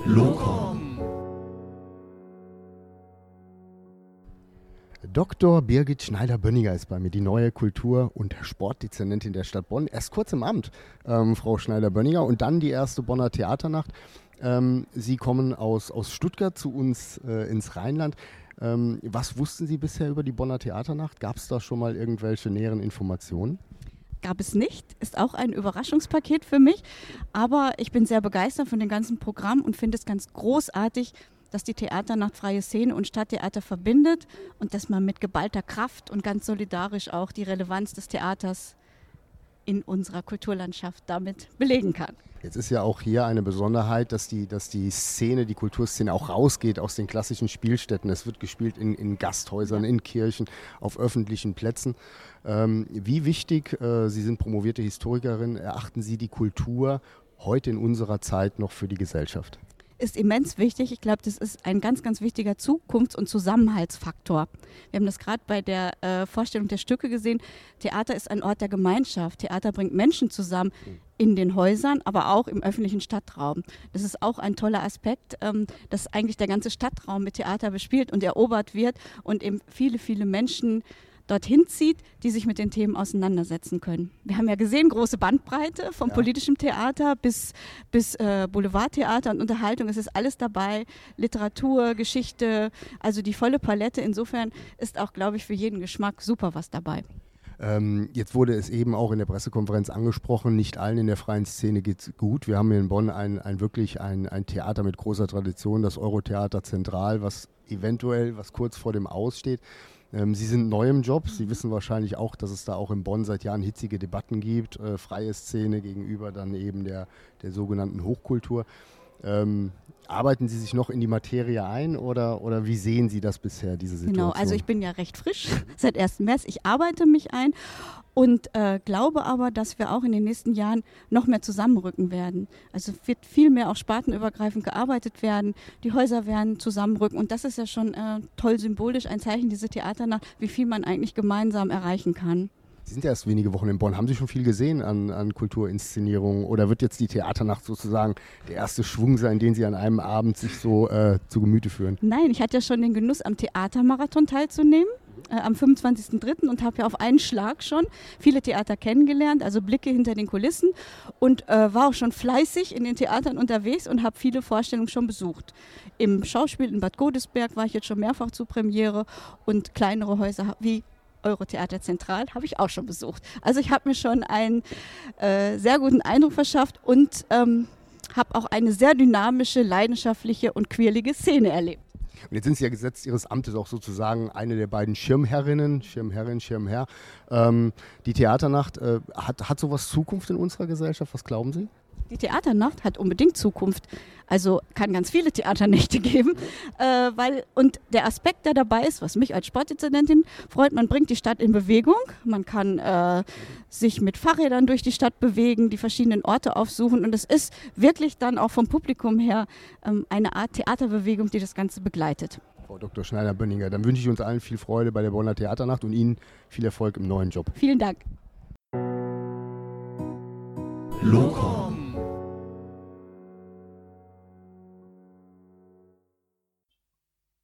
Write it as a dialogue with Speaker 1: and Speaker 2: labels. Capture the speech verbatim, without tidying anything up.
Speaker 1: Locom.
Speaker 2: Doktor Birgit Schneider-Bönninger ist bei mir, die neue Kultur- und Sportdezernentin der Stadt Bonn. Erst kurz im Amt, ähm, Frau Schneider-Bönninger, und dann die erste Bonner Theaternacht. Ähm, Sie kommen aus, aus Stuttgart zu uns äh, ins Rheinland. Ähm, was wussten Sie bisher über die Bonner Theaternacht? Gab es da schon mal irgendwelche näheren Informationen?
Speaker 3: Gab es nicht, ist auch ein Überraschungspaket für mich, aber ich bin sehr begeistert von dem ganzen Programm und finde es ganz großartig, dass die Theaternacht Freie Szene und Stadttheater verbindet und dass man mit geballter Kraft und ganz solidarisch auch die Relevanz des Theaters in unserer Kulturlandschaft damit belegen kann.
Speaker 2: Jetzt ist ja auch hier eine Besonderheit, dass die, dass die Szene, die Kulturszene auch rausgeht aus den klassischen Spielstätten. Es wird gespielt in, in Gasthäusern, in Kirchen, auf öffentlichen Plätzen. Ähm, wie wichtig, äh, Sie sind promovierte Historikerin, erachten Sie die Kultur heute in unserer Zeit noch für die Gesellschaft?
Speaker 3: Ist immens wichtig. Ich glaube, das ist ein ganz, ganz wichtiger Zukunfts- und Zusammenhaltsfaktor. Wir haben das gerade bei der äh, Vorstellung der Stücke gesehen. Theater ist ein Ort der Gemeinschaft. Theater bringt Menschen zusammen in den Häusern, aber auch im öffentlichen Stadtraum. Das ist auch ein toller Aspekt, ähm, dass eigentlich der ganze Stadtraum mit Theater bespielt und erobert wird und eben viele, viele Menschen dorthin zieht, die sich mit den Themen auseinandersetzen können. Wir haben ja gesehen, große Bandbreite vom ja. politischen Theater bis, bis äh, Boulevardtheater und Unterhaltung. Es ist alles dabei, Literatur, Geschichte, also die volle Palette. Insofern ist auch, glaube ich, für jeden Geschmack super was dabei.
Speaker 2: Ähm, jetzt wurde es eben auch in der Pressekonferenz angesprochen, nicht allen in der freien Szene geht es gut. Wir haben hier in Bonn ein, ein wirklich ein, ein Theater mit großer Tradition, das Eurotheater Zentral, was eventuell, was kurz vor dem Aus steht. Ähm, Sie sind neu im Job, Sie wissen wahrscheinlich auch, dass es da auch in Bonn seit Jahren hitzige Debatten gibt, äh, freie Szene gegenüber dann eben der, der sogenannten Hochkultur. Ähm, arbeiten Sie sich noch in die Materie ein oder, oder wie sehen Sie das bisher, diese Situation?
Speaker 3: Genau, also ich bin ja recht frisch seit ersten März. Ich arbeite mich ein und äh, glaube aber, dass wir auch in den nächsten Jahren noch mehr zusammenrücken werden. Also wird viel mehr auch spartenübergreifend gearbeitet werden. Die Häuser werden zusammenrücken und das ist ja schon äh, toll symbolisch, ein Zeichen dieser Theaternacht, wie viel man eigentlich gemeinsam erreichen kann.
Speaker 2: Sie sind ja erst wenige Wochen in Bonn. Haben Sie schon viel gesehen an, an Kulturinszenierungen oder wird jetzt die Theaternacht sozusagen der erste Schwung sein, den Sie an einem Abend sich so äh, zu Gemüte führen?
Speaker 3: Nein, ich hatte ja schon den Genuss, am Theatermarathon teilzunehmen, äh, am fünfundzwanzigsten dritten und habe ja auf einen Schlag schon viele Theater kennengelernt, also Blicke hinter den Kulissen und äh, war auch schon fleißig in den Theatern unterwegs und habe viele Vorstellungen schon besucht. Im Schauspiel in Bad Godesberg war ich jetzt schon mehrfach zur Premiere und kleinere Häuser wie Eurotheater Zentral habe ich auch schon besucht. Also ich habe mir schon einen äh, sehr guten Eindruck verschafft und ähm, habe auch eine sehr dynamische, leidenschaftliche und quirlige Szene erlebt.
Speaker 2: Und jetzt sind Sie ja gesetzt Ihres Amtes auch sozusagen eine der beiden Schirmherrinnen, Schirmherrin, Schirmherr. Ähm, die Theaternacht, äh, hat, hat sowas Zukunft in unserer Gesellschaft? Was glauben Sie?
Speaker 3: Die Theaternacht hat unbedingt Zukunft. Also kann ganz viele Theaternächte geben. Äh, weil, und der Aspekt, der dabei ist, was mich als Sportdezernentin freut, man bringt die Stadt in Bewegung. Man kann äh, sich mit Fahrrädern durch die Stadt bewegen, die verschiedenen Orte aufsuchen. Und es ist wirklich dann auch vom Publikum her ähm, eine Art Theaterbewegung, die das Ganze begleitet.
Speaker 2: Frau Doktor Schneider-Bönninger, dann wünsche ich uns allen viel Freude bei der Bonner Theaternacht und Ihnen viel Erfolg im neuen Job.
Speaker 3: Vielen Dank.
Speaker 1: Locom.